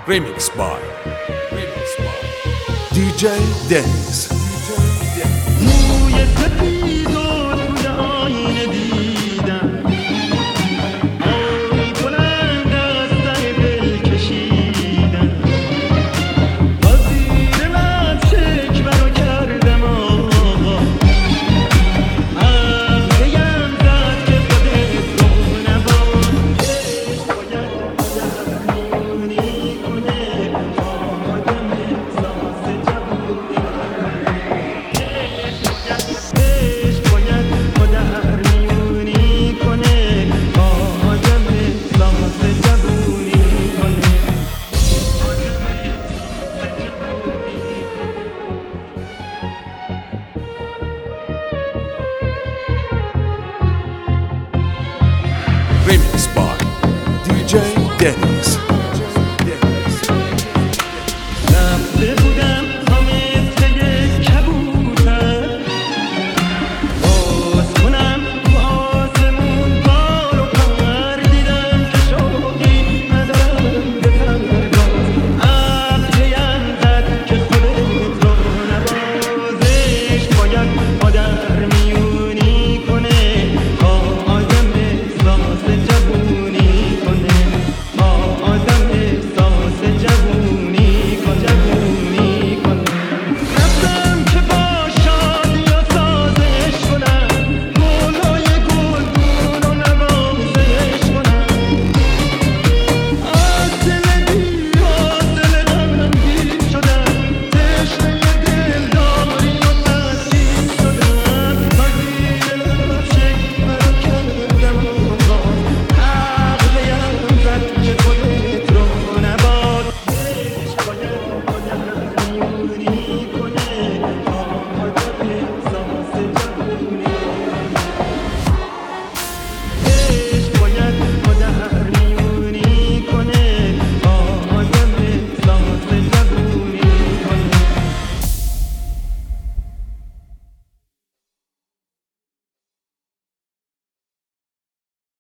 Remix by DJ Dennis. موی سپید و توی آینه دیدم آی بلند از سر دل کشیدم با زیر لب شکوه رو کردم آقا عقلیم زد که خودت رو نباد باید میونی کنه آدم احساس جوونی عشق باید مادر میونی کنه آدم احساس جوونی کنه Remix by DJ Dennis.